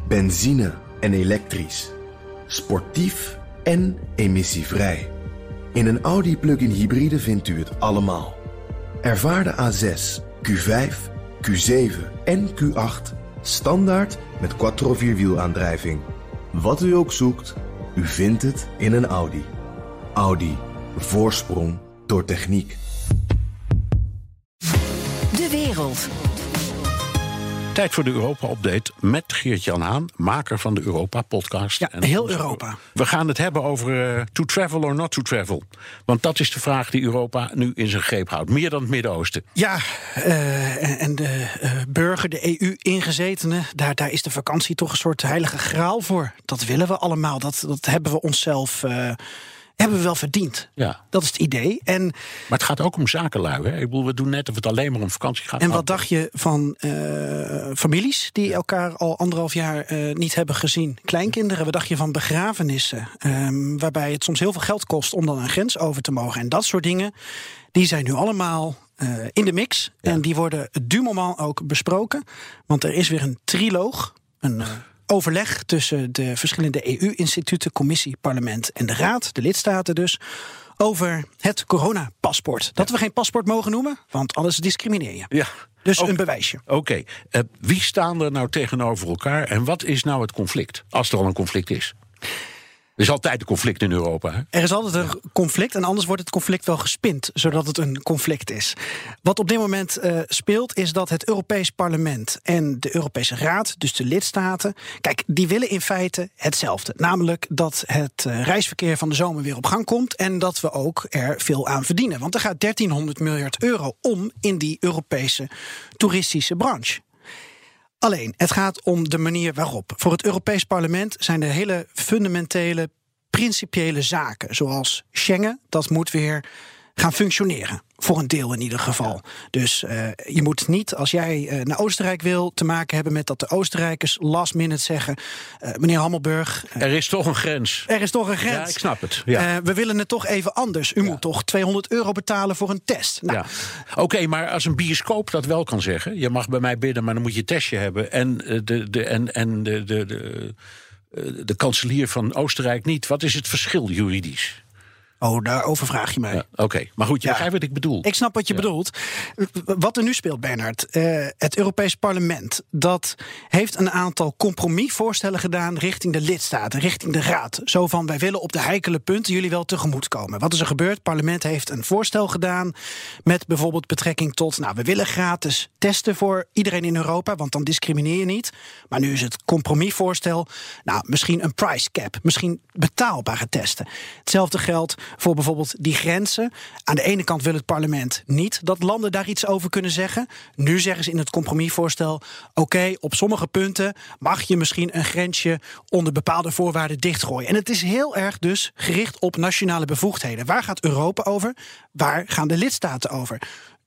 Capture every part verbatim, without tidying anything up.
Benzine en elektrisch. Sportief en emissievrij. In een Audi plug-in hybride vindt u het allemaal. Ervaar de A zes, Q vijf, Q zeven en Q acht standaard met quattro vierwielaandrijving. Wat u ook zoekt, u vindt het in een Audi. Audi. Voorsprong door techniek. De wereld. Tijd voor de Europa-update met Geert-Jan Haan, maker van de Europa-podcast. Ja, en heel Europa. We gaan het hebben over uh, to travel or not to travel. Want dat is de vraag die Europa nu in zijn greep houdt. Meer dan het Midden-Oosten. Ja, uh, en de uh, burger, de E U-ingezetenen, daar, daar is de vakantie toch een soort heilige graal voor. Dat willen we allemaal, dat, dat hebben we onszelf... Uh, hebben we wel verdiend. Ja. Dat is het idee. En, maar het gaat ook om zakenlui. Hè? Ik bedoel, we doen net of het alleen maar om vakantie gaat. En wat dacht je van uh, families die elkaar al anderhalf jaar uh, niet hebben gezien? Kleinkinderen, wat dacht je van begrafenissen? Um, waarbij het soms heel veel geld kost om dan een grens over te mogen. En dat soort dingen, die zijn nu allemaal uh, in de mix. Ja. En die worden du moment ook besproken. Want er is weer een triloog, een... Uh, overleg tussen de verschillende E U-instituten, commissie, parlement en de raad, de lidstaten dus, over het coronapaspoort. Dat ja. we geen paspoort mogen noemen, want anders discrimineer je. Ja. Dus okay. een bewijsje. Oké, okay. uh, wie staan er nou tegenover elkaar en wat is nou het conflict, als er al een conflict is? Er is altijd een conflict in Europa. Hè? Er is altijd een conflict en anders wordt het conflict wel gespind, zodat het een conflict is. Wat op dit moment uh, speelt is dat het Europees Parlement en de Europese Raad, dus de lidstaten, kijk, die willen in feite hetzelfde. Namelijk dat het uh, reisverkeer van de zomer weer op gang komt en dat we ook er veel aan verdienen. Want er gaat dertienhonderd miljard euro om in die Europese toeristische branche. Alleen, het gaat om de manier waarop. Voor het Europees Parlement zijn er hele fundamentele, principiële zaken. Zoals Schengen, dat moet weer gaan functioneren. Voor een deel in ieder geval. Ja. Dus uh, je moet niet, als jij uh, naar Oostenrijk wil, te maken hebben met dat de Oostenrijkers last minute zeggen, Uh, meneer Hammelburg, Uh, er is toch een grens. Er is toch een grens. Ja, ik snap het. Ja. Uh, we willen het toch even anders. U ja. moet toch tweehonderd euro betalen voor een test. Nou. Ja. Oké, okay, maar als een bioscoop dat wel kan zeggen, je mag bij mij bidden, maar dan moet je een testje hebben. En de, de, en, en de, de, de, de kanselier van Oostenrijk niet. Wat is het verschil juridisch? Oh, daarover vraag je mij. Ja, Oké, okay. Maar goed, je ja. begrijpt wat ik bedoel. Ik snap wat je ja. bedoelt. Wat er nu speelt, Bernhard, uh, het Europees Parlement, dat heeft een aantal compromisvoorstellen gedaan richting de lidstaten, richting de Raad. Zo van, wij willen op de heikele punten jullie wel tegemoetkomen. Wat is er gebeurd? Het parlement heeft een voorstel gedaan met bijvoorbeeld betrekking tot, nou, we willen gratis testen voor iedereen in Europa, want dan discrimineer je niet. Maar nu is het compromisvoorstel, nou, misschien een price cap, misschien betaalbare testen. Hetzelfde geldt voor bijvoorbeeld die grenzen. Aan de ene kant wil het parlement niet dat landen daar iets over kunnen zeggen. Nu zeggen ze in het compromisvoorstel, oké, okay, op sommige punten mag je misschien een grensje onder bepaalde voorwaarden dichtgooien. En het is heel erg dus gericht op nationale bevoegdheden. Waar gaat Europa over? Waar gaan de lidstaten over?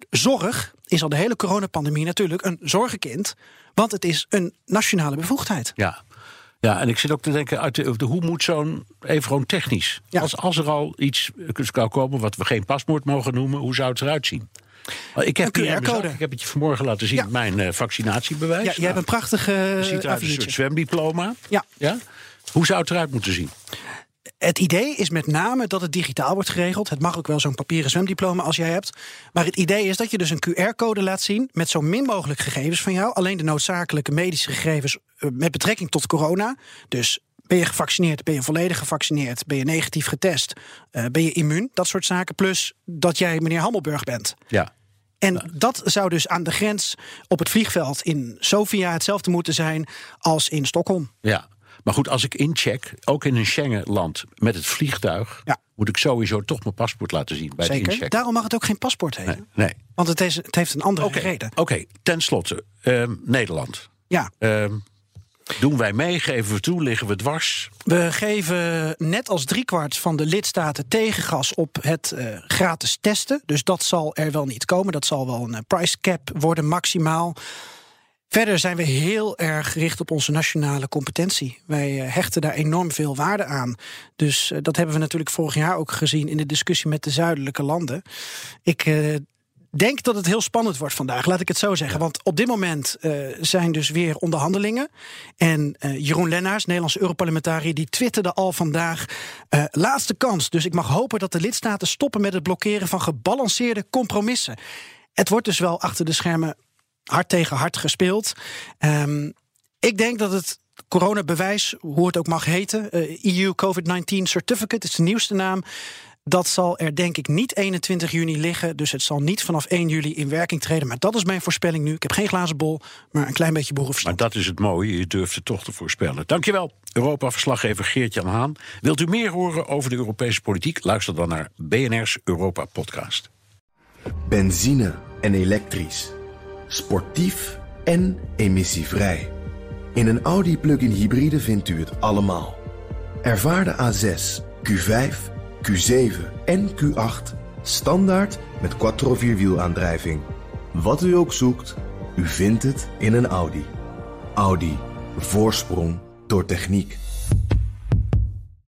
Zorg is al de hele coronapandemie natuurlijk een zorgenkind, want het is een nationale bevoegdheid. Ja. Ja, en ik zit ook te denken, uit de, de, hoe moet zo'n, even gewoon technisch, ja. als, als er al iets zou komen wat we geen paspoort mogen noemen, hoe zou het eruit zien? Ik heb, hier bezag, ik heb het je vanmorgen laten zien, ja. mijn uh, vaccinatiebewijs. Ja, jij nou, hebt een prachtige Het ziet eruit als een soort zwemdiploma. Ja. Ja. Hoe zou het eruit moeten zien? Het idee is met name dat het digitaal wordt geregeld. Het mag ook wel zo'n papieren zwemdiploma als jij hebt. Maar het idee is dat je dus een Q R-code laat zien met zo min mogelijk gegevens van jou. Alleen de noodzakelijke medische gegevens met betrekking tot corona. Dus ben je gevaccineerd, ben je volledig gevaccineerd, ben je negatief getest, uh, ben je immuun, dat soort zaken. Plus dat jij meneer Hammelburg bent. Ja. En ja. dat zou dus aan de grens op het vliegveld in Sofia hetzelfde moeten zijn als in Stockholm. Ja. Maar goed, als ik incheck, ook in een Schengenland met het vliegtuig, ja. moet ik sowieso toch mijn paspoort laten zien bij Zeker. het inchecken. Daarom mag het ook geen paspoort heten. Nee, nee. Want het, is, het heeft een andere okay. reden. Oké, okay. Ten slotte, um, Nederland. Ja. Um, doen wij mee, geven we toe, liggen we dwars? We geven net als driekwart van de lidstaten tegengas op het uh, gratis testen. Dus dat zal er wel niet komen. Dat zal wel een uh, price cap worden, maximaal. Verder zijn we heel erg gericht op onze nationale competentie. Wij uh, hechten daar enorm veel waarde aan. Dus uh, dat hebben we natuurlijk vorig jaar ook gezien in de discussie met de zuidelijke landen. Ik uh, denk dat het heel spannend wordt vandaag, laat ik het zo zeggen. Want op dit moment uh, zijn dus weer onderhandelingen. En uh, Jeroen Lennaers, Nederlandse Europarlementariër, die twitterde al vandaag: Uh, laatste kans. Dus ik mag hopen dat de lidstaten stoppen met het blokkeren van gebalanceerde compromissen. Het wordt dus wel achter de schermen hard tegen hard gespeeld. Um, ik denk dat het coronabewijs, hoe het ook mag heten, uh, E U COVID negentien Certificate is de nieuwste naam. Dat zal er denk ik niet eenentwintig juni liggen. Dus het zal niet vanaf één juli in werking treden. Maar dat is mijn voorspelling nu. Ik heb geen glazen bol, maar een klein beetje boerenverstand. Maar dat is het mooie, je durft het toch te voorspellen. Dankjewel, Europa-verslaggever Geert-Jan Haan. Wilt u meer horen over de Europese politiek? Luister dan naar B N R's Europa-podcast. Benzine en elektrisch. Sportief en emissievrij. In een Audi plug-in hybride vindt u het allemaal. Ervaar de A zes, Q vijf, Q zeven en Q acht standaard met quattro vierwielaandrijving. Wat u ook zoekt, u vindt het in een Audi. Audi. Voorsprong door techniek.